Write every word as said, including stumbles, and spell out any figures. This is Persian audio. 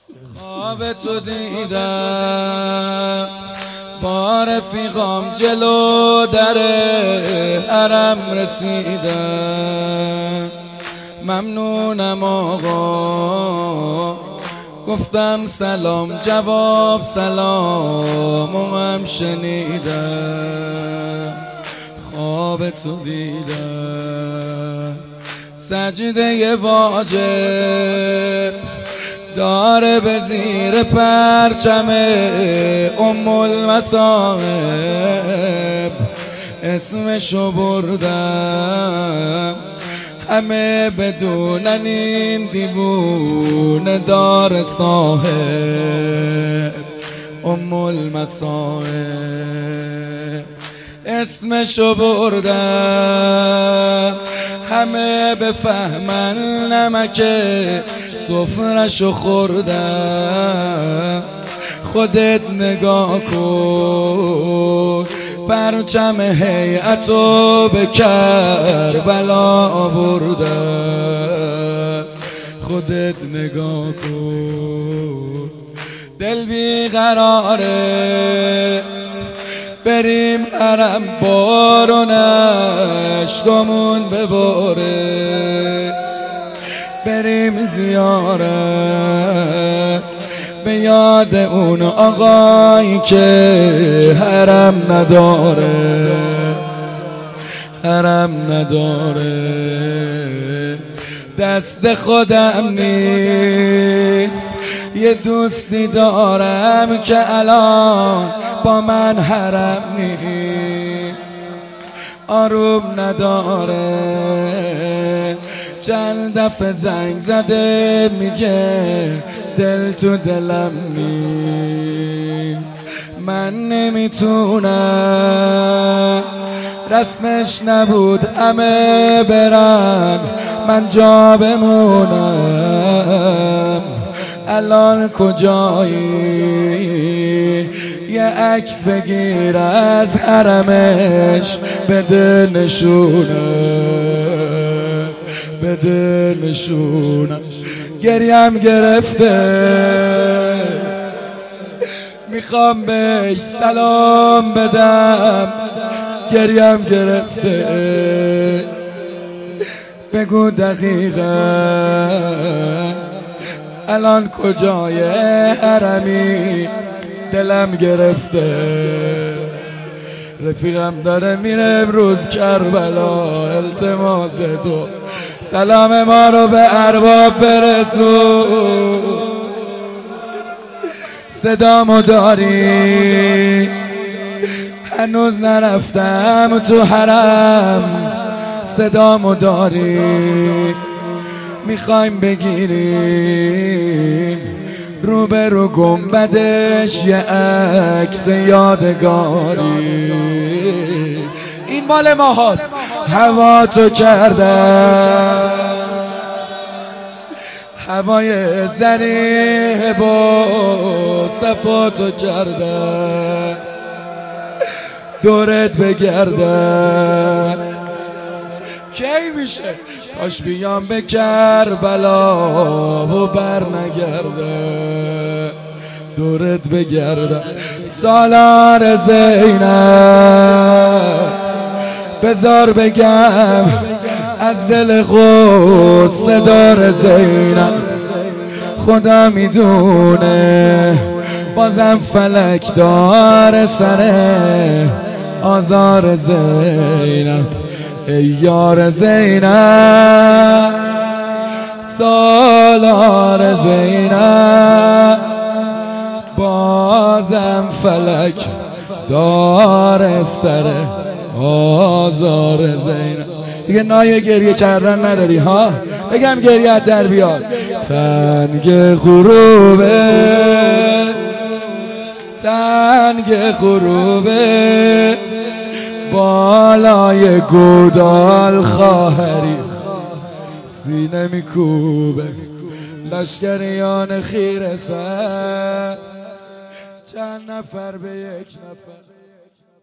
خواب تو دیدم با رفیقام جلو در حرم رسیدم. ممنونم آقا، گفتم سلام، جواب سلام و هم شنیدم. خواب تو دیدم سجده واجب داره به زیر پرچم ام المصائب. اسمشو بردم همه بدونن این دیوونه دار صاحب ام المصائب. اسمشو بردم همه بفهمن نمک سفرشو خوردم. خودت نگاه کن پرچم هیئتو به کربلا آوردم. خودت نگاه کن دل بیقراره، بریم حرم بارونش گمون بباره. بریم زیارت به یاد اون آقایی که حرم نداره، حرم نداره. دست خودم نیست، یه دوستی دارم که الان با من حرم نیست. آروم نداره، چند دفعه زنگ زده میگه دل تو دلم نیست. من نمیتونم، رسمش نبود همه برن من جا بمونم. الان کجایی؟ یه عکس بگیر از حرمش بده نشونه، بده نشونه. گریم گرفته میخوام بهش سلام بدم، گریم گرفته. بگو دقیقا الان کجای حرمی؟ دلم گرفته. رفیقم داره میره امروز کربلا، التماس دو سلام ما رو به ارباب برسون. صدامو داری؟ هنوز نرفتم تو حرم. صدامو داری؟ میخوایم بگیریم رو به رو گنبدش یه عکس یادگاری. این مال ما هاست. هوا تو کردم هوای زریح با صفا تو کردم. دورت بگردم کی میشه؟ کاش بیام به کربلا و بر نگردم. دورت بگردم سالار زینب، بذار بگم از دل غصه دار زینب. خدا میدونه بازم فلک دار سر آزار زینب. ای یار زینب، سالار زینب، بازم فلک دار سر آزار زینب. دیگه نای گریه کردن نداری ها؟ بگم گریه در بیاد. تنگ غروبه، تنگ غروبه، بالای گودال خواهری سینه میکوبه. لشکریان خیره سر چند نفر به یک نفر.